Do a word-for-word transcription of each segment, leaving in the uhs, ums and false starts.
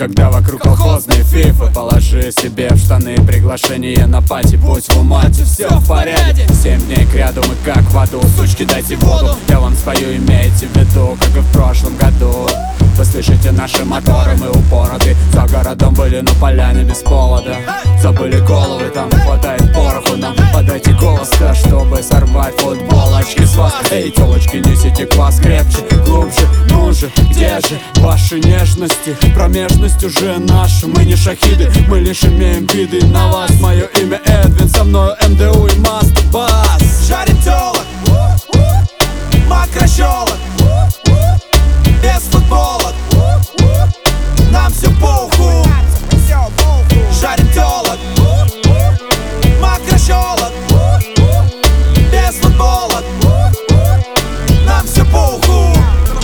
когда вокруг колхозные фифы. Положи себе в штаны приглашение на пати, будь в умате, все в порядке. Семь дней кряду мы как в аду, сучки, дайте воду. Я вам спою, имейте в виду, как и в прошлом году. Вы слышите наши моторы, мы упороты. За городом были на поляне без повода. Забыли головы, там не хватает пороху. Нам подайте голос-то, чтобы сорвать футболочки с вас. Эй, телочки, несите квас крепче, глубже. Ну же, где же ваши нежности? Промежность уже наша, мы не шахиды, мы лишь имеем виды на вас. Мое имя Эдвин, со мною эм дэ у и Master Bass. Жарим телок, макрощелок, без футболок, нам все похуй. Жарим телок, макрощелок, без футболок, нам все похуй.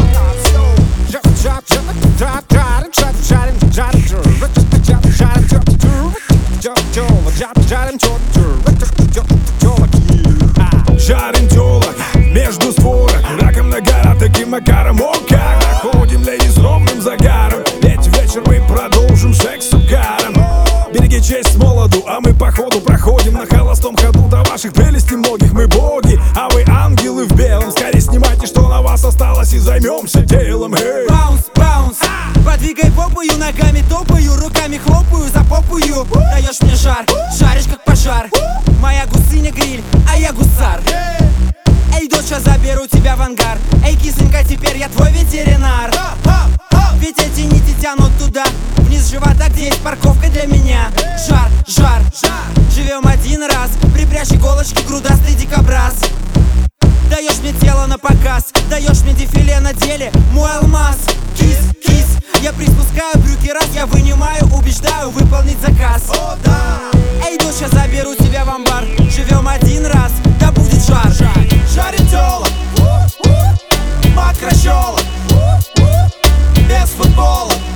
Жарим телок между створок, раком на гора, таким макаром. О, как находим леди с ровным загаром. Ведь вечер мы продолжим секс с угаром. Береги честь с молоду, а мы по ходу проходим на холостом ходу до ваших прелестей многих. Мы боги, а вы ангелы в белом. Скорее снимайте, что на вас осталось, и займемся делом. Hey. Баунс, баунс, подвигай попою, ногами топаю, руками хлопаю, запопую. Даешь мне жар, жаришь как пожар. Моя гусыня гриль, а я гусар. Эй, доча, заберу тебя в ангар. Эй, кисонька, теперь я твой ветеринар. Ведь эти нити тянут туда, вниз живота, где есть парковка для меня. Жар, жар, жар. Живем один раз, припрячь иголочки, грудастый дикобраз. Даешь мне тело на показ, даешь мне дефиле на деле, мой алмаз. Кис, кис, я приспускаю брюки раз, я вынимаю, убеждаю выполнить заказ. Эй, дочь, я заберу тебя в амбар. Живем один раз, да будет жар. Жарим телок, макрощелок, без футболок,